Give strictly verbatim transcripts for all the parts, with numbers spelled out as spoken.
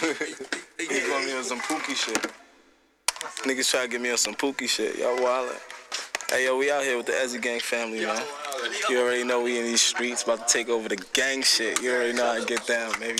He got me on some Pookie shit. Niggas try to get me on some Pookie shit. Y'all wildin'. Hey, yo, we out here with the Ezzy Gang family, man. You already know we in these streets, about to take over the gang shit. You already know how to get down, baby.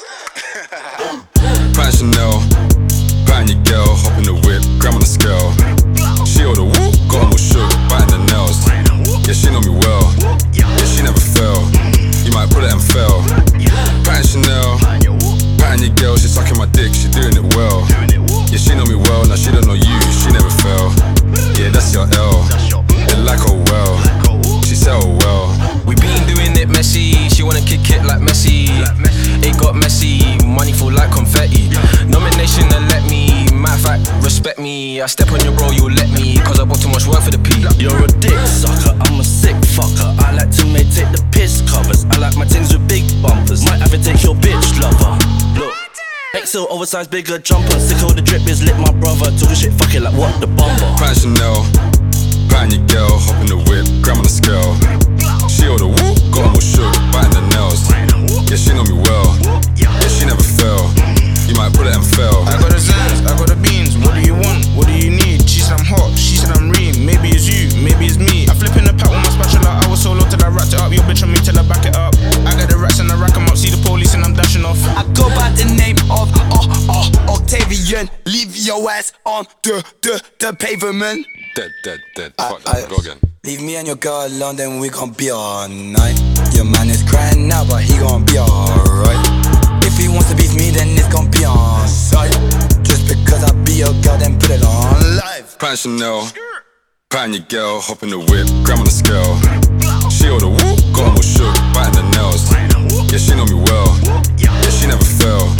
Pan Chanel, pan your girl, hop in the whip, grab on the scale. She order whoop, got on with shook, biting the nails. Yeah, she know me well, yeah, she never fell. You might pull it and fail. Pan Chanel, pan your girl, she sucking my dick, she doing it well. Yeah, she know me well, now she don't know you, she never fell. Yeah, that's your L, they like her well, she said oh well. We been doing it messy, she wanna kick it like Messi. It got messy, money fall like confetti. Nomination to let me, matter of fact, respect me. I step on your bro, you'll let me, cause I bought too much work for the P. You're a dick sucker, I'm a sick fucker. I like to make take the piss covers. I like my things with big bumpers. Might have to take your bitch lover. Look, X L oversized bigger jumper. Sick of the drip is lit my brother. Talking shit fuck it like what the bumper. Pan Chanel, pan your girl, hop in the whip, grab on the scale. She order whoop, got on with shook, biting the nails. Yeah, she know me well, yeah, she never fell. You might pull it and fail. I got the Zans, I got the beans. What do you want? What do you need? She said I'm hot, she said I'm ream. Maybe it's you, maybe it's me. I flip in the pack with my spatula. I was so low till I wrapped it up. Your bitch on me till I back it up. I got the racks and I rack 'em up. See the police and I'm dashing off. I go by the name of oh, oh, Octavian. Leave your ass on the, the, the pavement. Dead, dead, dead. I, Fuck that, I, go again. Leave me and your girl alone, then we gon' be all night. Your man is crying now, but he gon' be alright. If he wants to beat me, then it's gon' be on sight. Just because I be your girl, then put it on live. Pan Chanel, pan your girl, hop in the whip, grab on the scale. She order whoop, got on with shook, biting the nails. Yeah, she know me well, yeah, she never fell.